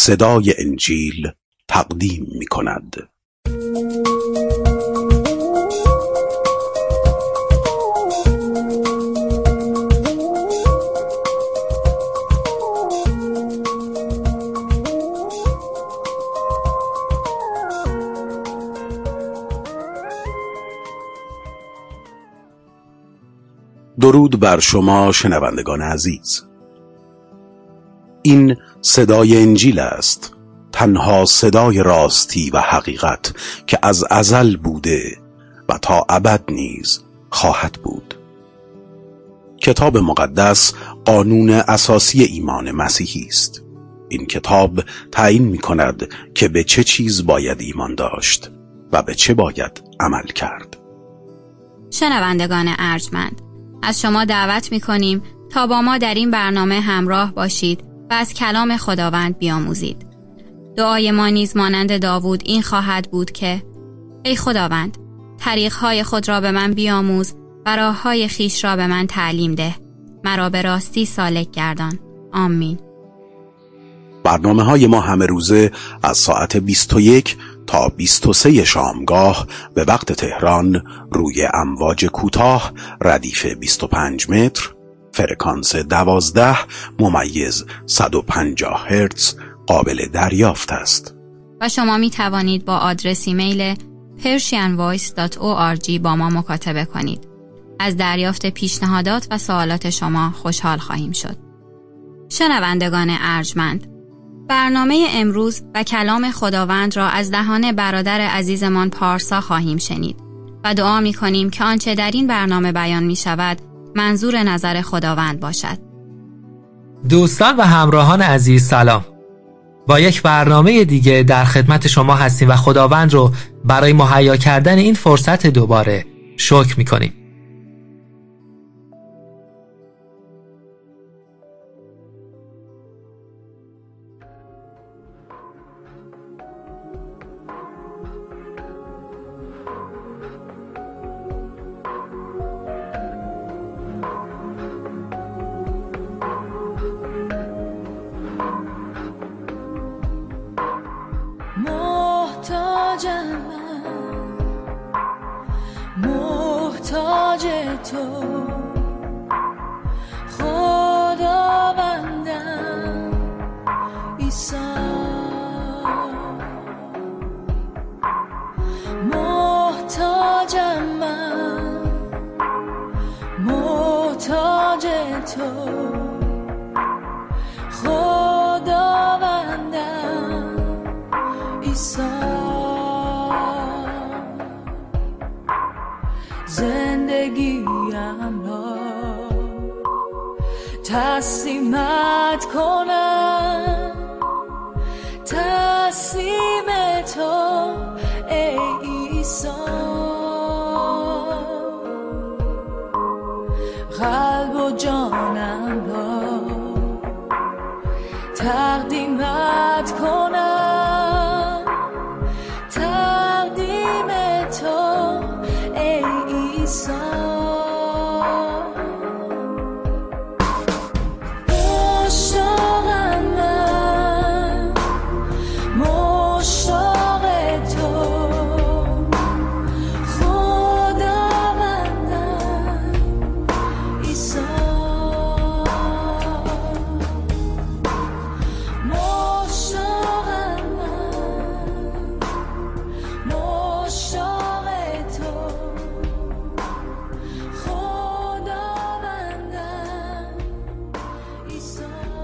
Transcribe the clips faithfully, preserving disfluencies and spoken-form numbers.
صدای انجیل تقدیم می کند. درود بر شما شنوندگان عزیز. این صدای انجیل است، تنها صدای راستی و حقیقت که از ازل بوده و تا ابد نیز خواهد بود. کتاب مقدس قانون اساسی ایمان مسیحی است. این کتاب تعیین می کند که به چه چیز باید ایمان داشت و به چه باید عمل کرد. شنوندگان ارجمند، از شما دعوت می کنیم تا با ما در این برنامه همراه باشید و از کلام خداوند بیاموزید. دعای ما نیز مانند داوود این خواهد بود که ای خداوند، طریق‌های خود را به من بیاموز و راه‌های خویش را به من تعلیم ده. مرا به راستی سالک گردان. آمین. برنامه‌های ما همه روزه از ساعت بیست و یک تا بیست و سه شامگاه به وقت تهران روی امواج کوتاه ردیف بیست و پنج متر، فرکانس دوازده ممیز صد و پنجاه هرتز قابل دریافت است. و شما می توانید با آدرس ایمیل persian voice dot org با ما مکاتبه کنید. از دریافت پیشنهادات و سوالات شما خوشحال خواهیم شد. شنوندگان ارجمند، برنامه امروز و کلام خداوند را از دهان برادر عزیزمان پارسا خواهیم شنید و دعا می کنیم که آنچه در این برنامه بیان می شود منظور نظر خداوند باشد. دوستان و همراهان عزیز سلام. با یک برنامه دیگه در خدمت شما هستیم و خداوند رو برای مهیا کردن این فرصت دوباره شکر می کنیم. محتاجم من، محتاج تو خداوندم عیسی. محتاجم من، محتاج تو خداوندم عیسی. زندگیم را تسلیمت کنم، تسلیم تو ای عیسی. قلب و جانم را تقدیمت کنم، تقدیم تو ای عیسی. مشتاقم من، مشتاق تو خداوندم عیسی. مشتاقم من، مشتاق تو خداوندم عیسی.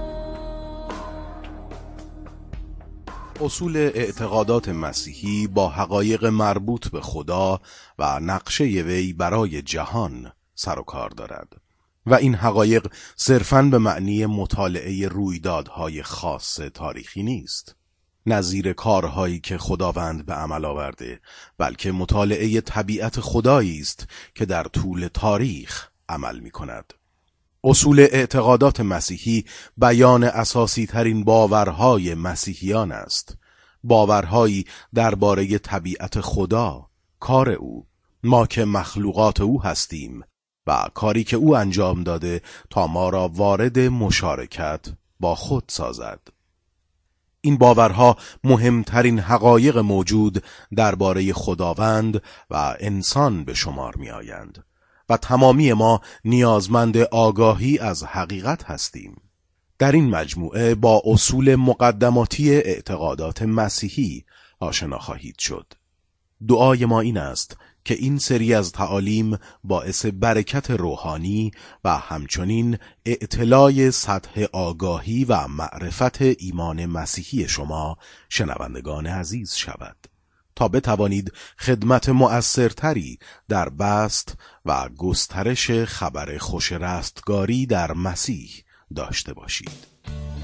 اصول اعتقادات مسیحی با حقایق مربوط به خدا و نقشه وی برای جهان سر و کار دارد و این حقایق صرفاً به معنی مطالعه رویدادهای خاص تاریخی نیست، نظیر کارهایی که خداوند به عمل آورده، بلکه مطالعه طبیعت خدایی است که در طول تاریخ عمل می کند. اصول اعتقادات مسیحی بیان اساسی ترین باورهای مسیحیان است، باورهایی درباره طبیعت خدا، کار او، ما که مخلوقات او هستیم و کاری که او انجام داده تا ما را وارد مشارکت با خود سازد. این باورها مهمترین حقایق موجود درباره خداوند و انسان به شمار می آیند و تمامی ما نیازمند آگاهی از حقیقت هستیم. در این مجموعه با اصول مقدماتی اعتقادات مسیحی آشنا خواهید شد. دعای ما این است که این سری از تعالیم باعث برکت روحانی و همچنین اطلاع سطح آگاهی و معرفت ایمان مسیحی شما شنوندگان عزیز شود تا بتوانید خدمت مؤثرتری در بسط و گسترش خبر خوش رستگاری در مسیح داشته باشید.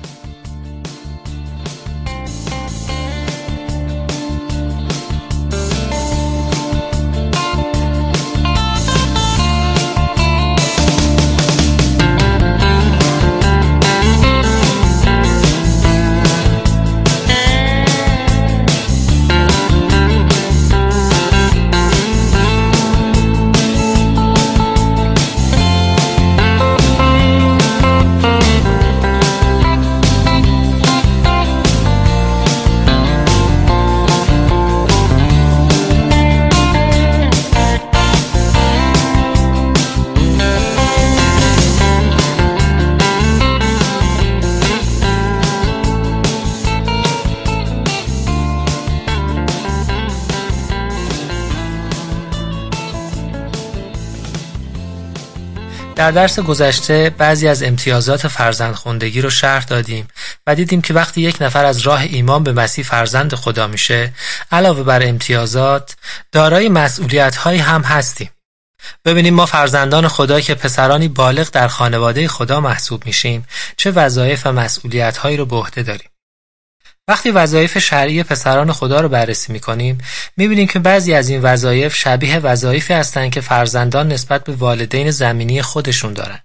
در درس گذشته بعضی از امتیازات فرزندخواندگی رو شرح دادیم و دیدیم که وقتی یک نفر از راه ایمان به مسیح فرزند خدا میشه، علاوه بر امتیازات دارای مسئولیت‌هایی هم هستیم. ببینیم ما فرزندان خدا که پسرانی بالغ در خانواده خدا محسوب میشیم چه وظایف و مسئولیت‌هایی رو به عهده داریم. وقتی وظایف شرعی پسران خدا رو بررسی می‌کنیم، می‌بینیم که بعضی از این وظایف شبیه وظایفی هستند که فرزندان نسبت به والدین زمینی خودشون دارن.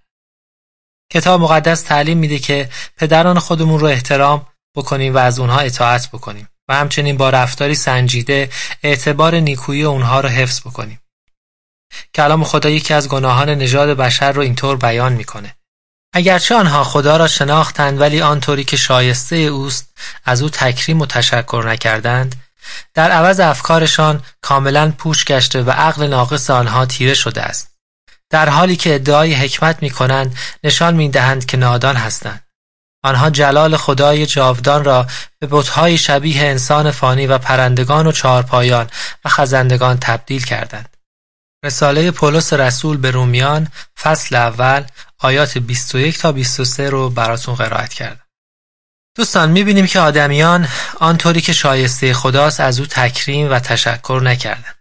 کتاب مقدس تعلیم میده که پدران خودمون رو احترام بکنیم و از اونها اطاعت بکنیم و همچنین با رفتاری سنجیده اعتبار نیکویی اونها رو حفظ بکنیم. کلام خدا یکی از گناهان نژاد بشر رو اینطور بیان میکنه: اگرچه آنها خدا را شناختند ولی آنطوری که شایسته اوست از او تکریم و تشکر نکردند، در عوض افکارشان کاملا پوچ گشته و عقل ناقص آنها تیره شده است. در حالی که ادعای حکمت می کنند نشان می دهند که نادان هستند. آنها جلال خدای جاودان را به بت‌های شبیه انسان فانی و پرندگان و چهارپایان و خزندگان تبدیل کردند. رساله پولس رسول به رومیان فصل اول آیات بیست و یک تا بیست و سه رو براتون قرائت کردم. دوستان، می‌بینیم که آدمیان آنطوری که شایسته خداست از او تکریم و تشکر نکردند.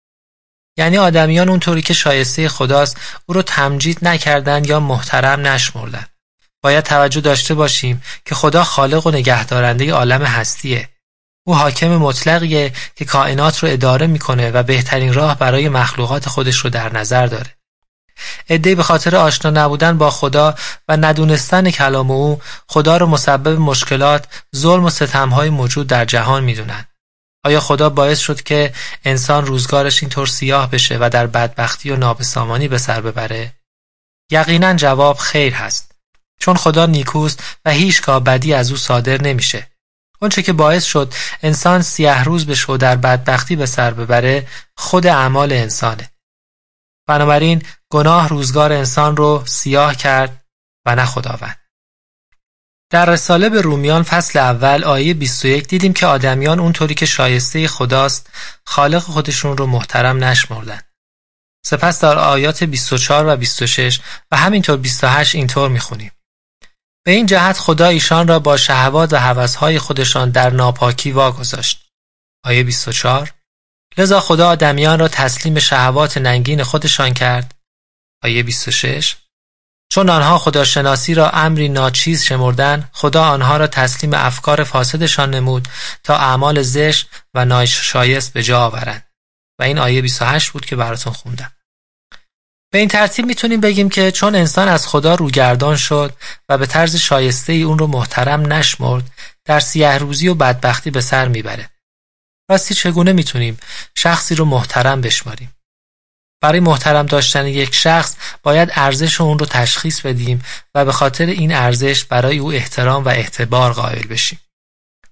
یعنی آدمیان اونطوری که شایسته خداست او رو تمجید نکردند یا محترم نشمردند. باید توجه داشته باشیم که خدا خالق و نگهدارنده عالم هستیه. او حاکم مطلقیه که کائنات رو اداره میکنه و بهترین راه برای مخلوقات خودش رو در نظر داره. عده‌ای به خاطر آشنا نبودن با خدا و ندونستن کلام او خدا رو مسبب مشکلات، ظلم و ستم‌های موجود در جهان میدونن. آیا خدا باعث شد که انسان روزگارش اینطور سیاه بشه و در بدبختی و نابسامانی به سر ببره؟ یقینا جواب خیر هست. چون خدا نیکوست و هیچگاه بدی از او صادر نمیشه. اونچه که باعث شد انسان سیاه روز بشه و در بدبختی به سر ببره خود اعمال انسانه. بنابراین گناه روزگار انسان رو سیاه کرد و نه خداوند. در رساله به رومیان فصل اول آیه بیست و یک دیدیم که آدمیان اونطوری که شایسته خداست خالق خودشون رو محترم نشمردن. سپس در آیات بیست و چهار و بیست و شش و همینطور بیست و هشت اینطور میخونیم: به این جهت خدا ایشان را با شهوات و هوس‌های خودشان در ناپاکی واگذاشت. آیه بیست و چهار: لذا خدا آدمیان را تسلیم شهوات ننگین خودشان کرد. آیه بیست و شش: چون آنها خداشناسی را امری ناچیز شمردند، خدا آنها را تسلیم افکار فاسدشان نمود تا اعمال زشت و ناشایست به جا آورند. و این آیه بیست و هشت بود که براتون خوندم. به این ترتیب میتونیم بگیم که چون انسان از خدا روگردان شد و به طرز شایسته ای اون رو محترم نشمرد، در سیاه روزی و بدبختی به سر میبره. راستی چگونه میتونیم شخصی رو محترم بشماریم؟ برای محترم داشتن یک شخص باید ارزش اون رو تشخیص بدیم و به خاطر این ارزش برای او احترام و اعتبار قائل بشیم.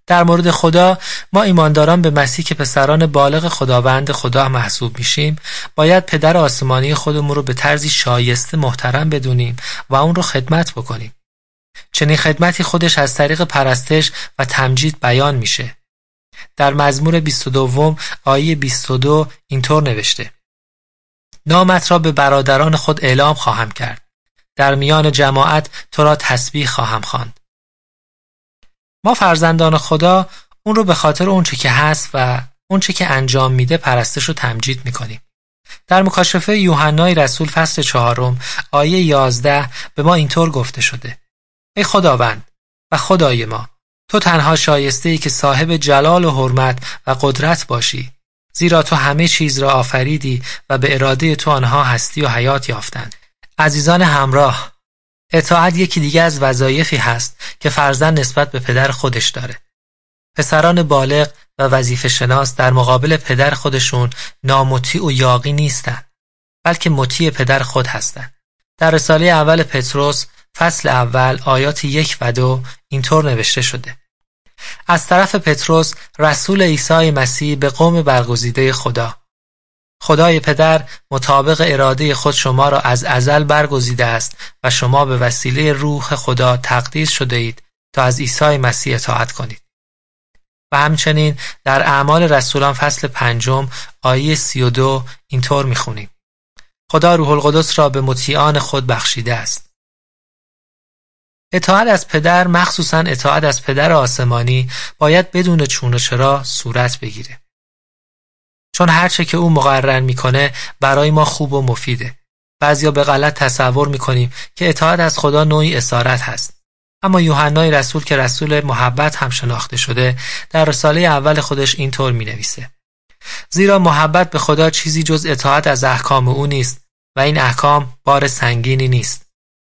در مورد خدا، ما ایمانداران به مسیح که پسران بالغ خداوند خدا محسوب میشیم، باید پدر آسمانی خودمون رو به طرزی شایسته محترم بدونیم و اون رو خدمت بکنیم. چنین خدمتی خودش از طریق پرستش و تمجید بیان میشه. در مزمور بیست و دو آیه بیست و دو اینطور نوشته: نامت را به برادران خود اعلام خواهم کرد. در میان جماعت تو را تسبیح خواهم خواند. ما فرزندان خدا اون رو به خاطر اون چه که هست و اون چه که انجام میده پرستش و تمجید میکنیم. در مکاشفه یوحنای رسول فصل چهارم آیه یازده به ما اینطور گفته شده: ای خداوند و خدای ما، تو تنها شایسته ای که صاحب جلال و حرمت و قدرت باشی، زیرا تو همه چیز را آفریدی و به اراده تو آنها هستی و حیات یافتند. عزیزان همراه، اطاعت یکی دیگه از وظایفی هست که فرزند نسبت به پدر خودش داره. پسران بالغ و وظیفه شناس در مقابل پدر خودشون نامطیع و یاغی نیستن، بلکه مطیع پدر خود هستن. در رساله اول پتروس فصل اول آیات یک و دو اینطور نوشته شده: از طرف پتروس رسول عیسی مسیح به قوم برگزیده خدا. خدای پدر مطابق اراده خود شما را از ازل برگزیده است و شما به وسیله روح خدا تقدیس شده اید تا از عیسی مسیح اطاعت کنید. و همچنین در اعمال رسولان فصل پنجم آیه سی و دو اینطور میخونیم: خدا روح القدس را به مطیعان خود بخشیده است. اطاعت از پدر، مخصوصاً اطاعت از پدر آسمانی، باید بدون چون و چرا صورت بگیره. چون هرچه که او مقرر میکنه برای ما خوب و مفیده. بعضیا به غلط تصور میکنیم که اطاعت از خدا نوعی اسارت هست. اما یوحنای رسول که رسول محبت هم شناخته شده، در رساله اول خودش اینطور مینویسه: زیرا محبت به خدا چیزی جز اطاعت از احکام او نیست و این احکام بار سنگینی نیست.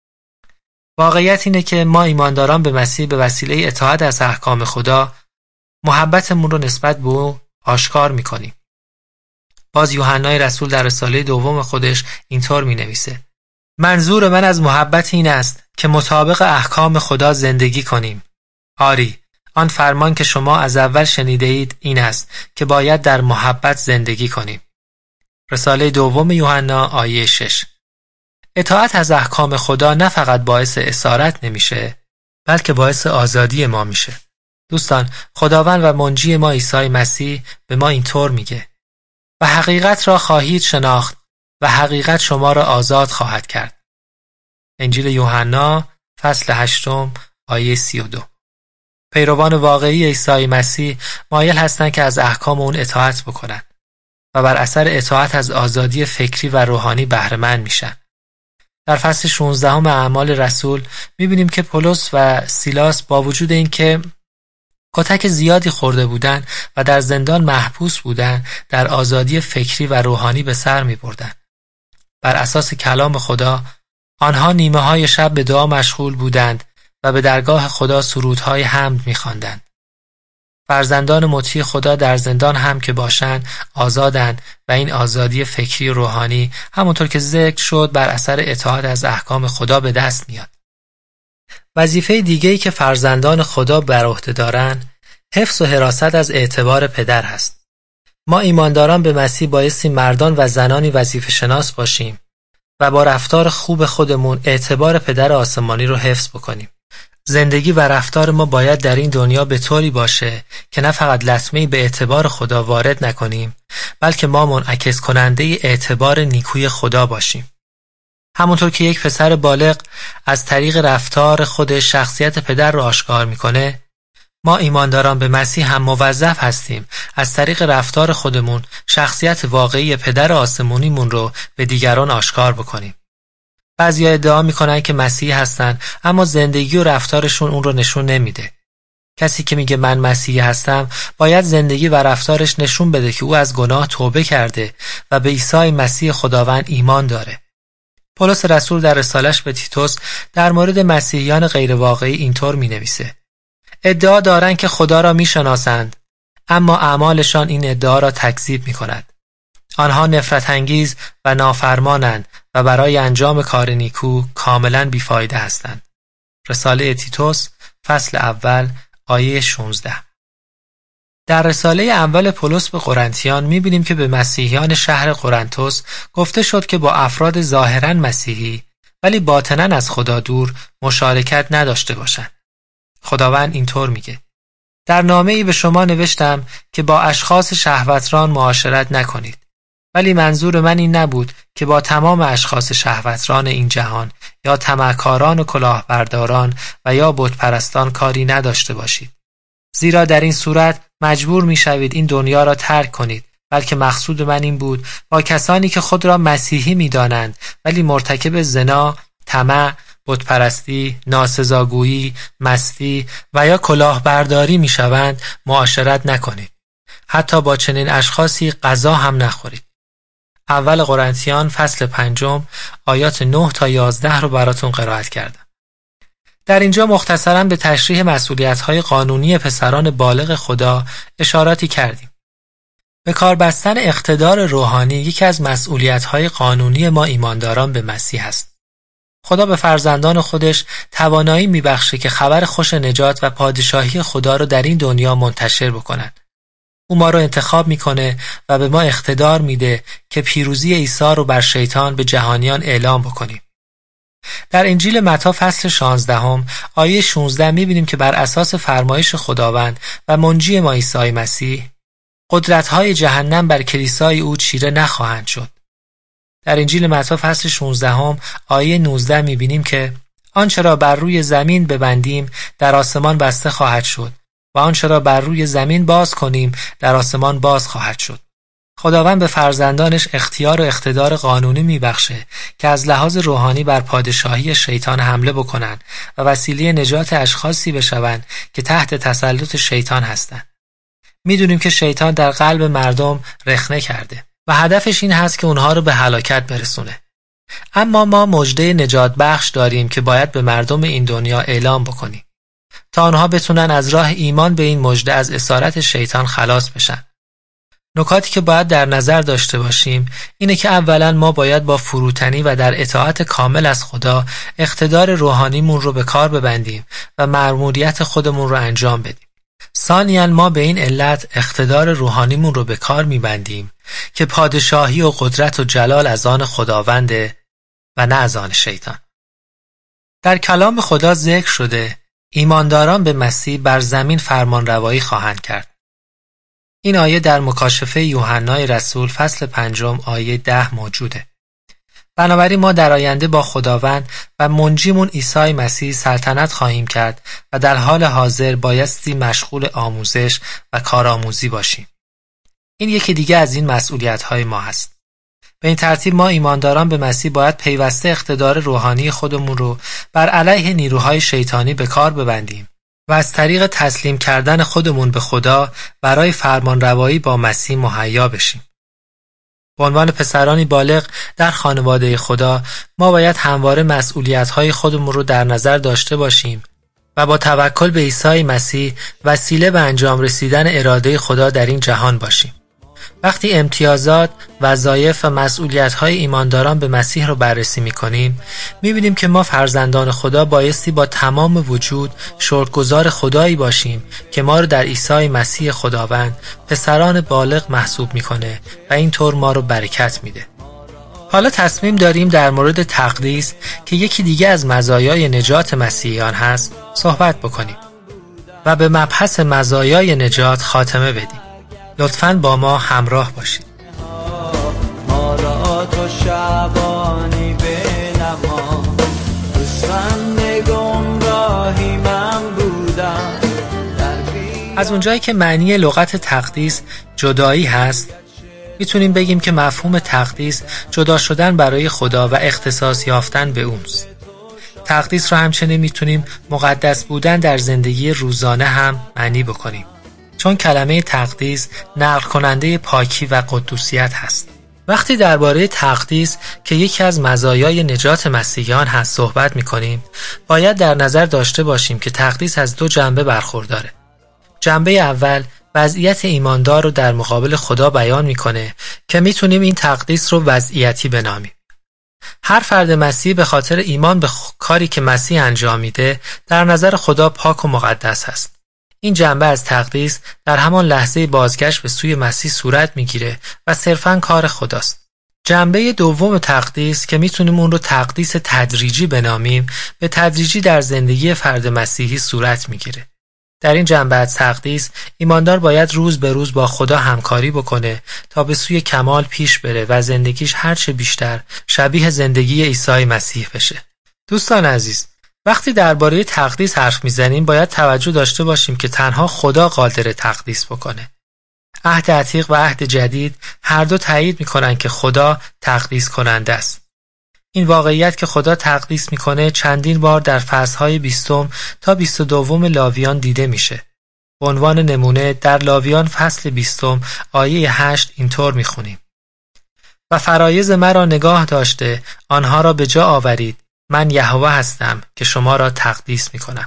واقعیت اینه که ما ایمانداران به مسیح به وسیله اطاعت از احکام خدا محبتمون رو نسبت به او آشکار میکنیم. باز یوحنای رسول در رساله دوم خودش اینطور مینویسه: منظور من از محبت این است که مطابق احکام خدا زندگی کنیم. آری، آن فرمان که شما از اول شنیده اید این است که باید در محبت زندگی کنیم. رساله دوم یوحنا آیه شش. اطاعت از احکام خدا نه فقط باعث اسارت نمیشه، بلکه باعث آزادی ما میشه. دوستان، خداوند و منجی ما عیسی مسیح به ما اینطور میگه: و حقیقت را خواهید شناخت و حقیقت شما را آزاد خواهد کرد. انجیل یوحنا فصل هشتم آیه سی و دو. پیروان واقعی عیسی مسیح مایل هستند که از احکام اون اطاعت بکنن و بر اثر اطاعت از آزادی فکری و روحانی بهره مند میشن. در فصل شانزده اعمال رسول میبینیم که پولس و سیلاس با وجود اینکه کتک زیادی خورده بودند و در زندان محبوس بودند، در آزادی فکری و روحانی به سر میبردند. بر اساس کلام خدا آنها نیمه های شب به دعا مشغول بودند و به درگاه خدا سرودهای حمد می‌خواندند. فرزندان مطیع خدا در زندان هم که باشند آزادند و این آزادی فکری و روحانی همونطور که ذکر شد بر اثر اطاعت از احکام خدا به دست میاد. وظیفه دیگه‌ای که فرزندان خدا بر عهده دارند حفظ و حراست از اعتبار پدر هست. ما ایمانداران به مسیح بایستی مردان و زنانی وظیفه شناس باشیم و با رفتار خوب خودمون اعتبار پدر آسمانی رو حفظ بکنیم. زندگی و رفتار ما باید در این دنیا به طوری باشه که نه فقط لطمه‌ای به اعتبار خدا وارد نکنیم، بلکه ما منعکس کننده اعتبار نیکوی خدا باشیم. همونطور که یک پسر بالغ از طریق رفتار خودش شخصیت پدر رو آشکار میکنه، ما ایمانداران به مسیح هم موظف هستیم از طریق رفتار خودمون شخصیت واقعی پدر آسمونیمون رو به دیگران آشکار بکنیم. بعضیا ادعا میکنن که مسیحی هستن اما زندگی و رفتارشون اون رو نشون نمیده. کسی که میگه من مسیحی هستم باید زندگی و رفتارش نشون بده که او از گناه توبه کرده و به عیسی مسیح خداوند ایمان داره. پولس رسول در رسالش به تیتوس در مورد مسیحیان غیر واقعی اینطور مینویسه: ادعا دارند که خدا را میشناسند اما اعمالشان این ادعا را تکذیب میکند. آنها نفرت انگیز و نافرمانند و برای انجام کار نیکو کاملا بیفایده هستند. رساله تیتوس فصل اول آیه شانزده. در رساله اول پولس به قرنتیان می‌بینیم که به مسیحیان شهر قرنتوس گفته شد که با افراد ظاهراً مسیحی ولی باطناً از خدا دور مشارکت نداشته باشند. خداوند اینطور میگه: در نامه‌ای به شما نوشتم که با اشخاص شهوتران معاشرت نکنید. ولی منظور من این نبود که با تمام اشخاص شهوتران این جهان یا طمعکاران و کلاهبرداران و یا بتپرستان کاری نداشته باشید. زیرا در این صورت مجبور می‌شوید این دنیا را ترک کنید، بلکه مقصود من این بود با کسانی که خود را مسیحی می‌دانند ولی مرتکب زنا، طمع، بتپرستی، ناسزاگویی، مستی و یا کلاهبرداری می‌شوند معاشرت نکنید. حتی با چنین اشخاصی غذا هم نخورید. اول قرنتیان فصل پنجم آیات نه تا یازده رو براتون قرائت کردم. در اینجا مختصراً به تشریح مسئولیت‌های قانونی پسران بالغ خدا اشاراتی کردیم. به کار بستن اقتدار روحانی یکی از مسئولیت‌های قانونی ما ایمانداران به مسیح است. خدا به فرزندان خودش توانایی میبخشه که خبر خوش نجات و پادشاهی خدا رو در این دنیا منتشر بکنن. او ما رو انتخاب میکنه و به ما اقتدار میده که پیروزی عیسی رو بر شیطان به جهانیان اعلام بکنیم. در انجیل متی فصل شانزده آیه شانزده میبینیم که بر اساس فرمایش خداوند و منجی ما عیسی مسیح قدرت‌های جهنم بر کلیسای او چیره نخواهند شد. در انجیل متی فصل شانزده آیه نوزده میبینیم که آنچه را بر روی زمین ببندیم در آسمان بسته خواهد شد و آنچه را بر روی زمین باز کنیم در آسمان باز خواهد شد. خداوند به فرزندانش اختیار و اقتدار قانونی میبخشه که از لحاظ روحانی بر پادشاهی شیطان حمله بکنن و وسیله نجات اشخاصی بشون که تحت تسلط شیطان هستند. میدونیم که شیطان در قلب مردم رخنه کرده و هدفش این هست که اونها رو به هلاکت برسونه. اما ما مژده نجات بخش داریم که باید به مردم این دنیا اعلام بکنیم تا آنها بتونن از راه ایمان به این مژده از اسارت شیطان خلاص بشن. نکاتی که باید در نظر داشته باشیم اینه که اولا ما باید با فروتنی و در اطاعت کامل از خدا اقتدار روحانیمون رو به کار ببندیم و مأموریت خودمون رو انجام بدیم. ثانیاً ما به این علت اقتدار روحانیمون رو به کار میبندیم که پادشاهی و قدرت و جلال از آن خداونده و نه از آن شیطان. در کلام خدا ذکر شده ایمانداران به مسیح بر زمین فرمانروایی خواهند کرد. این آیه در مکاشفه یوحنای رسول فصل پنجم آیه ده موجوده. بنابراین ما در آینده با خداوند و منجیمون عیسی مسیح سلطنت خواهیم کرد و در حال حاضر بایستی مشغول آموزش و کارآموزی باشیم. این یکی دیگه از این مسئولیت‌های ما هست. به این ترتیب ما ایمانداران به مسیح باید پیوسته اقتدار روحانی خودمون رو بر علیه نیروهای شیطانی به کار ببندیم و از طریق تسلیم کردن خودمون به خدا برای فرمانروایی با مسیح مهیا بشیم. به عنوان پسرانی بالغ در خانواده خدا ما باید همواره مسئولیت‌های خودمون رو در نظر داشته باشیم و با توکل به عیسی مسیح وسیله به انجام رسیدن اراده خدا در این جهان باشیم. وقتی امتیازات، وظایف و مسئولیت‌های ایمانداران به مسیح رو بررسی می‌کنیم، می‌بینیم که ما فرزندان خدا بایستی با تمام وجود شکرگزار خدایی باشیم که ما رو در عیسی مسیح خداوند پسران بالغ محسوب می‌کنه و اینطور ما رو برکت میده. حالا تصمیم داریم در مورد تقدیس که یکی دیگه از مزایای نجات مسیحیان هست صحبت بکنیم و به مبحث مزایای نجات خاتمه بدیم. لطفاً با ما همراه باشید. ما را تو شبانی بنما رسوند گمراهی من بودم. از اونجایی که معنی لغت تقدیس جدایی هست میتونیم بگیم که مفهوم تقدیس جدا شدن برای خدا و اختصاص یافتن به اونست. تقدیس رو همچنین میتونیم مقدس بودن در زندگی روزانه هم معنی بکنیم، چون کلمه تقدیس نقل کننده پاکی و قدوسیت هست. وقتی درباره تقدیس که یکی از مزایای نجات مسیحیان هست صحبت میکنیم، باید در نظر داشته باشیم که تقدیس از دو جنبه برخورداره. جنبه اول وضعیت ایماندار رو در مقابل خدا بیان میکنه که میتونیم این تقدیس رو وضعیتی بنامیم. هر فرد مسیحی به خاطر ایمان به کاری که مسیح انجام میده در نظر خدا پاک و مقدس هست. این جنبه از تقدیس در همان لحظه بازگشت به سوی مسیح صورت میگیره و صرفاً کار خداست. جنبه دوم تقدیس که میتونیم اون رو تقدیس تدریجی بنامیم، به تدریجی در زندگی فرد مسیحی صورت میگیره. در این جنبه از تقدیس ایماندار باید روز به روز با خدا همکاری بکنه تا به سوی کمال پیش بره و زندگیش هرچه بیشتر شبیه زندگی عیسی مسیح بشه. دوستان عزیز، وقتی درباره تقدیس حرف میزنیم باید توجه داشته باشیم که تنها خدا قادر تقدیس بکنه. عهد عتیق و عهد جدید هر دو تایید میکنن که خدا تقدیس کننده است. این واقعیت که خدا تقدیس میکنه چندین بار در فصلهای بیستم تا بیست و دوم لاویان دیده میشه. به عنوان نمونه در لاویان فصل بیستم آیه هشت اینطور میخونیم: و فرایض مرا نگاه داشته آنها را به جا آورید، من یهوه هستم که شما را تقدیس میکنم.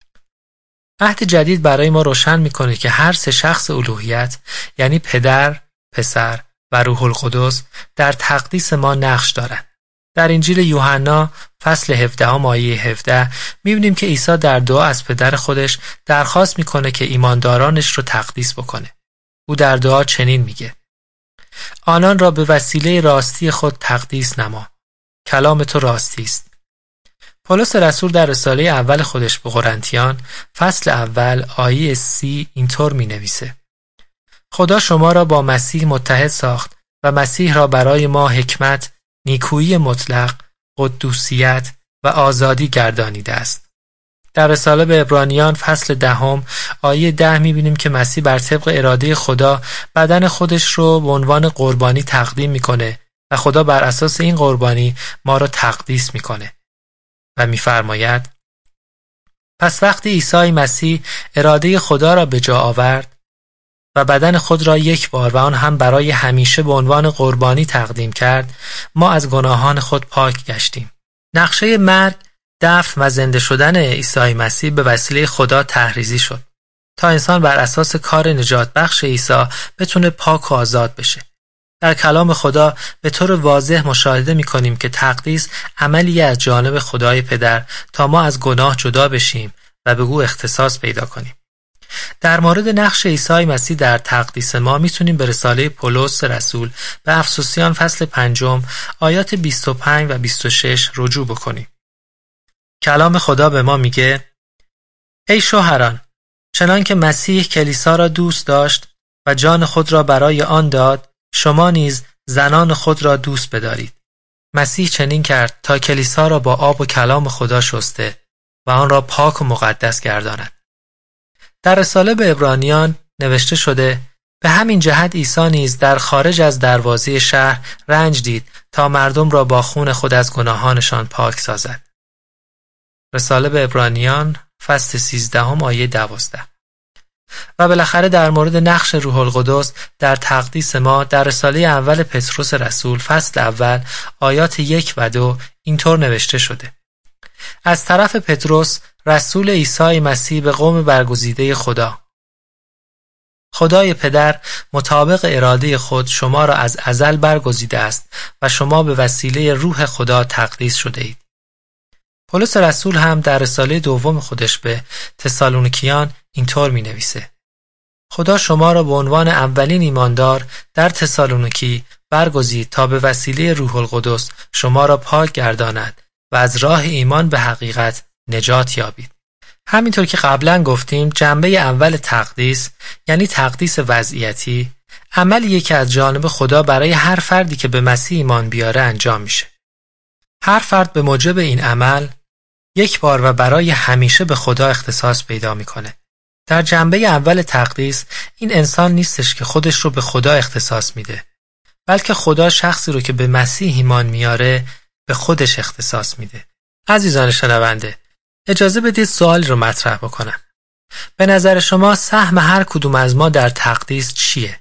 عهد جدید برای ما روشن میکنه که هر سه شخص الوهیت، یعنی پدر، پسر و روح القدس، در تقدیس ما نقش دارند. در انجیل یوحنا فصل هفده آیه هفده میبینیم که عیسی در دعا از پدر خودش درخواست میکنه که ایماندارانش رو تقدیس بکنه. او در دعا چنین میگه: آنان را به وسیله راستی خود تقدیس نما، کلام تو راستی است. پولس رسول در رساله اول خودش به قرنتیان فصل اول آیه سی اینطور می نویسه: خدا شما را با مسیح متحد ساخت و مسیح را برای ما حکمت، نیکویی مطلق، قدوسیت و آزادی گردانیده است. در رساله به عبرانیان فصل دهم آیه ده می بینیم که مسیح بر طبق اراده خدا بدن خودش رو به عنوان قربانی تقدیم میکنه و خدا بر اساس این قربانی ما را تقدیس میکنه و میفرماید: پس وقتی عیسی مسیح اراده خدا را به جا آورد و بدن خود را یک بار و آن هم برای همیشه به عنوان قربانی تقدیم کرد، ما از گناهان خود پاک گشتیم. نقشه مرگ، دفن و زنده شدن عیسی مسیح به وسیله خدا تحریزی شد تا انسان بر اساس کار نجات بخش عیسی بتونه پاک و آزاد بشه. در کلام خدا به طور واضح مشاهده می‌کنیم که تقدیس عملی از جانب خدای پدر تا ما از گناه جدا بشیم و به او اختصاص پیدا کنیم. در مورد نقش عیسی مسیح در تقدیس ما میتونیم به رساله پولس رسول به افسوسیان فصل پنجم آیات بیست و پنج و بیست و شش رجوع بکنیم. کلام خدا به ما میگه: ای شوهران، چنان که مسیح کلیسا را دوست داشت و جان خود را برای آن داد، شما نیز زنان خود را دوست بدارید. مسیح چنین کرد تا کلیسا را با آب و کلام خدا شسته و آن را پاک و مقدس گرداند. در رساله به عبرانیان نوشته شده: به همین جهت عیسی نیز در خارج از دروازه شهر رنج دید تا مردم را با خون خود از گناهانشان پاک سازد. رساله به عبرانیان فصل سیزدهم آیه دوازده. و بالاخره در مورد نقش روح القدس در تقدیس ما در رساله اول پتروس رسول فصل اول آیات یک و دو اینطور نوشته شده: از طرف پتروس رسول عیسی مسیح به قوم برگزیده خدا، خدای پدر مطابق اراده خود شما را از ازل برگزیده است و شما به وسیله روح خدا تقدیس شده اید. پولس رسول هم در رساله دوم خودش به تسالونیکیان اینطور می نویسه: خدا شما را به عنوان اولین ایماندار در تسالونیکی برگزید تا به وسیله روح القدس شما را پاک گرداند و از راه ایمان به حقیقت نجات یابید. همینطور که قبلا گفتیم، جنبه اول تقدیس یعنی تقدیس وضعیتی، عملیه که از جانب خدا برای هر فردی که به مسیح ایمان بیاره انجام میشه. هر فرد به موجب این عمل یک بار و برای همیشه به خدا اختصاص پیدا میکنه. در جنبه اول تقدیس این انسان نیستش که خودش رو به خدا اختصاص میده، بلکه خدا شخصی رو که به مسیح ایمان میاره به خودش اختصاص میده. عزیزان شنونده، اجازه بدید سوالی رو مطرح بکنم. به نظر شما سهم هر کدوم از ما در تقدیس چیه؟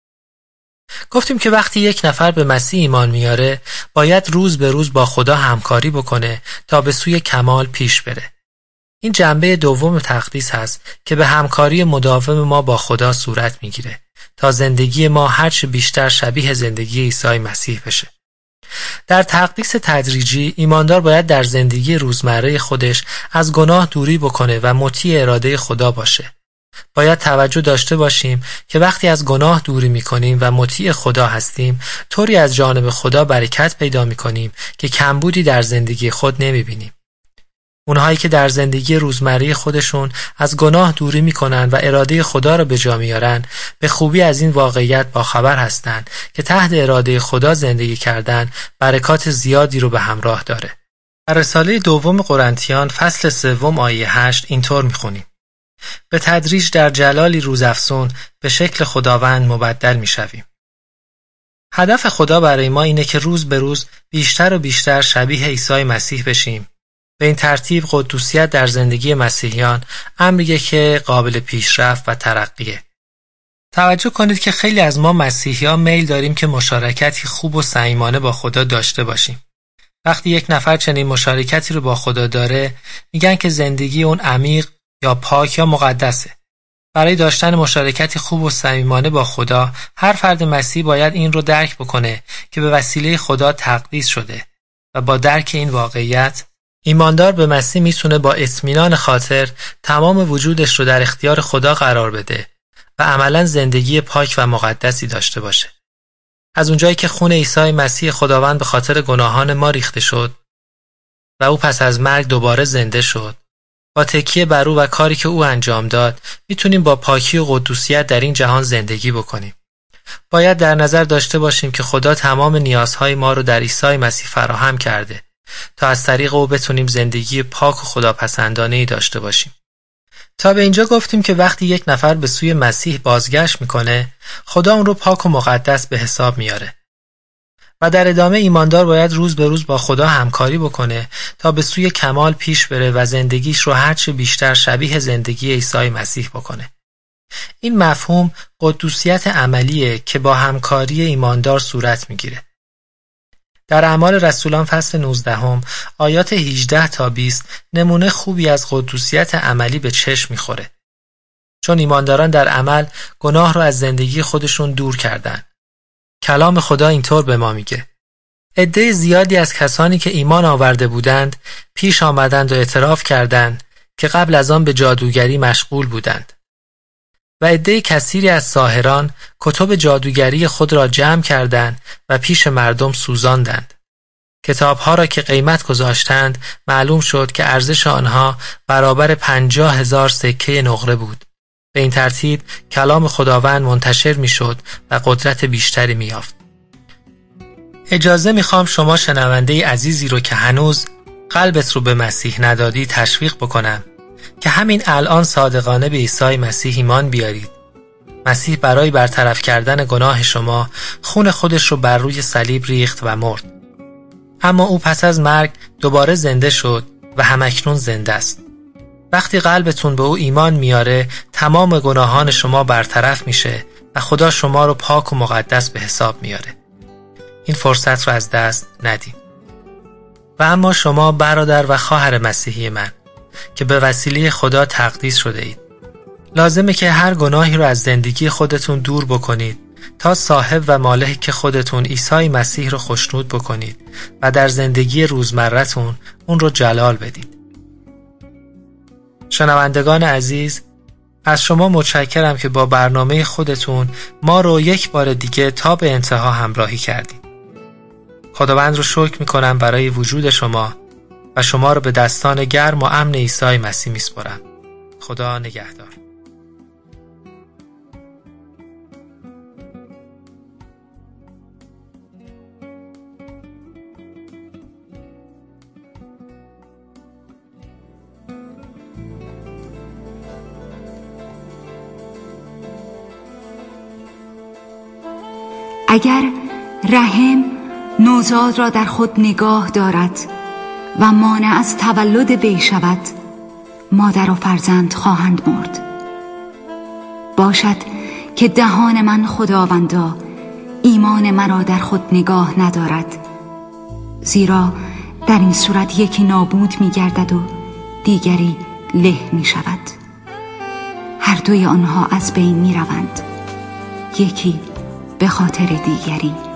گفتیم که وقتی یک نفر به مسیح ایمان میاره باید روز به روز با خدا همکاری بکنه تا به سوی کمال پیش بره. این جنبه دوم تقدیس هست که به همکاری مداوم ما با خدا صورت میگیره تا زندگی ما هرچه بیشتر شبیه زندگی عیسی مسیح بشه. در تقدیس تدریجی ایماندار باید در زندگی روزمره خودش از گناه دوری بکنه و مطیع اراده خدا باشه. باید توجه داشته باشیم که وقتی از گناه دوری می‌کنیم و مطیع خدا هستیم، طوری از جانب خدا برکت پیدا می‌کنیم که کمبودی در زندگی خود نمی‌بینیم. اونهایی که در زندگی روزمره خودشون از گناه دوری می‌کنن و اراده خدا را به جا میارن، به خوبی از این واقعیت باخبر هستند که تحت اراده خدا زندگی کردن برکات زیادی رو به همراه داره. در رساله دوم قرنتیان فصل سوم آیه هشت اینطور می‌خونیم: به تدریج در جلالی روزافزون به شکل خداوند مبدل می‌شویم. هدف خدا برای ما اینه که روز به روز بیشتر و بیشتر شبیه عیسی مسیح بشیم. به این ترتیب قدوسیت در زندگی مسیحیان امریه که قابل پیشرفت و ترقیه. توجه کنید که خیلی از ما مسیحیان میل داریم که مشارکتی خوب و صمیمانه با خدا داشته باشیم. وقتی یک نفر چنین مشارکتی رو با خدا داره، میگن که زندگی اون عمیق یا پاک یا مقدسه. برای داشتن مشارکتی خوب و صمیمانه با خدا، هر فرد مسیحی باید این رو درک بکنه که به وسیله خدا تقدیس شده و با درک این واقعیت، ایماندار به مسیح میتونه با اطمینان خاطر تمام وجودش رو در اختیار خدا قرار بده و عملاً زندگی پاک و مقدسی داشته باشه. از اونجایی که خون عیسی مسیح خداوند به خاطر گناهان ما ریخته شد و او پس از مرگ دوباره زنده شد، با تکیه بر او و کاری که او انجام داد، میتونیم با پاکی و قدوسیت در این جهان زندگی بکنیم. باید در نظر داشته باشیم که خدا تمام نیازهای ما رو در عیسی مسیح فراهم کرده تا از طریق او بتونیم زندگی پاک و خداپسندانه‌ای داشته باشیم. تا به اینجا گفتیم که وقتی یک نفر به سوی مسیح بازگشت میکنه، خدا اون رو پاک و مقدس به حساب میاره. و در ادامه ایماندار باید روز به روز با خدا همکاری بکنه تا به سوی کمال پیش بره و زندگیش رو هرچه بیشتر شبیه زندگی عیسی مسیح بکنه. این مفهوم قدوسیت عملیه که با همکاری ایماندار صورت میگیره. در اعمال رسولان فصل نوزده هم آیات هجده تا بیست نمونه خوبی از قدوسیت عملی به چشم میخوره. چون ایمانداران در عمل گناه رو از زندگی خودشون دور کردن. کلام خدا اینطور به ما میگه: عده زیادی از کسانی که ایمان آورده بودند پیش آمدند و اعتراف کردند که قبل از آن به جادوگری مشغول بودند. و عده کثیری از ساحران کتب جادوگری خود را جمع کردند و پیش مردم سوزاندند. کتابها را که قیمت گذاشتند معلوم شد که ارزش آنها برابر پنجاه هزار سکه نقره بود. به این ترتیب کلام خداوند منتشر می شد و قدرت بیشتری می یافت. اجازه می خوام شما شنونده عزیزی رو که هنوز قلبت رو به مسیح ندادی تشویق بکنم که همین الان صادقانه به عیسی مسیح ایمان بیارید. مسیح برای برطرف کردن گناه شما خون خودش رو بر روی صلیب ریخت و مرد. اما او پس از مرگ دوباره زنده شد و همکنون زنده است. وقتی قلبتون به او ایمان میاره، تمام گناهان شما برطرف میشه و خدا شما رو پاک و مقدس به حساب میاره. این فرصت رو از دست ندید. و اما شما برادر و خواهر مسیحی من که به وسیله خدا تقدیس شده اید، لازمه که هر گناهی رو از زندگی خودتون دور بکنید تا صاحب و مالک خودتون عیسی مسیح رو خوشنود بکنید و در زندگی روزمرتون اون رو جلال بدید. شنوندگان عزیز، از شما متشکرم که با برنامه خودتون ما رو یک بار دیگه تا به انتها همراهی کردید. خداوند رو شکر میکنم برای وجود شما و شما رو به دستان گرم و امن عیسی مسیح میسپارم. خدا نگهدار. اگر رحم نوزاد را در خود نگاه دارد و مانع از تولد وی شود، مادر و فرزند خواهند مرد. باشد که دهان من خداوندا ایمان مرا در خود نگاه ندارد، زیرا در این صورت یکی نابود می گردد و دیگری له می شود. هر دوی آنها از بین می روند، یکی به خاطر دیگری.